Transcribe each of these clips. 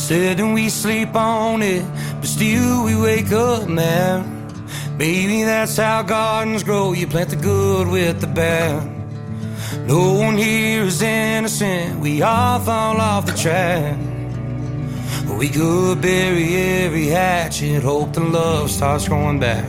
Said that we sleep on it, but still we wake up mad. Baby, that's how gardens grow. You plant the good with the bad. No one here is innocent. We all fall off the track. We could bury every hatchet, hope the love starts growing back.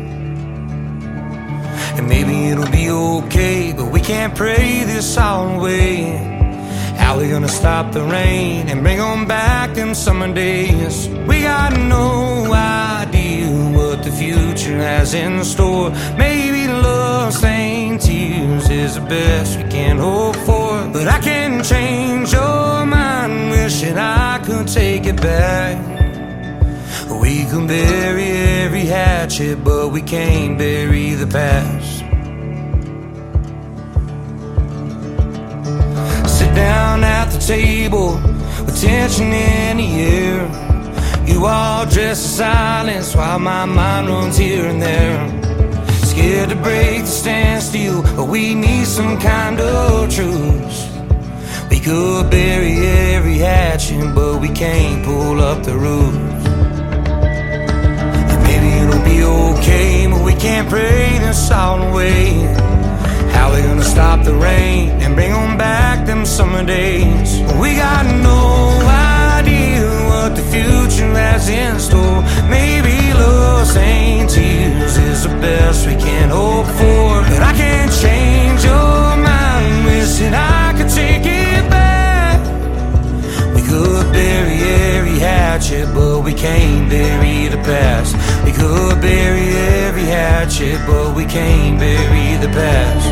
And maybe it'll be okay, but we can't pray this all away. How we gonna stop the rain and bring on back them summer days? We got no idea what the future has in store. Maybe love stained tears is the best we can hope for. But I can't change your mind, wishing I could take it back. We can bury every hatchet, but we can't bury the past. Sit down at the table with tension in the air. You all dress in silence while my mind runs here and there. Scared to break the standstill, but we need some kind of truce. We could bury every hatchet, but we can't pull up the roof. And maybe it'll be okay, but we can't pray this all away. How we gonna stop the rain and bring on back them summer days? We got no idea what the future has in store. Maybe love stained tears is the best we can hope for. But I can't change your mind, wishing I could take it back. We could bury every hatchet, but we can't bury the past. We could bury every hatchet, but we can't bury the past.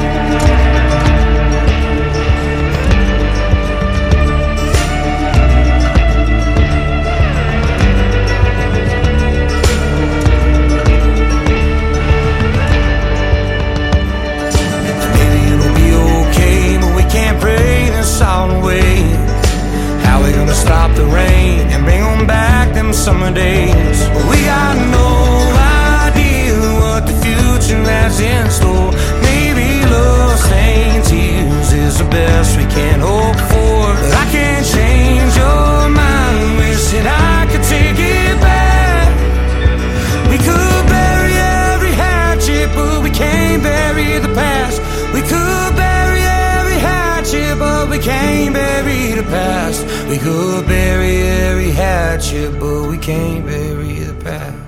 Stop the rain and bring on back them summer days. We got no idea what the future has in store. Maybe love stained tears is the best we can hope for. But I can't change your mind, wishing I could take it back. We could bury every hatchet, but we can't bury the past. We could bury every hatchet, but we can't bury the past. We could bury every hatchet, but we can't bury the past.